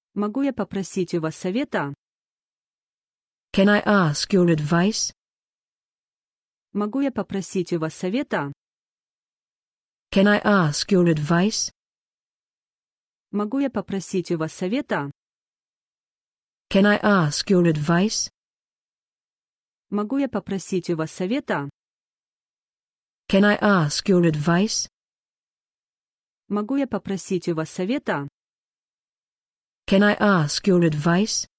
Могу я попросить у вас совета? Can I ask your advice? Могу я попросить у вас совета? Can I ask your advice? Могу я попросить у вас совета? Can I ask your advice? Могу я попросить у вас совета? Can I ask your advice? Могу я попросить у вас совета? Can I ask your advice?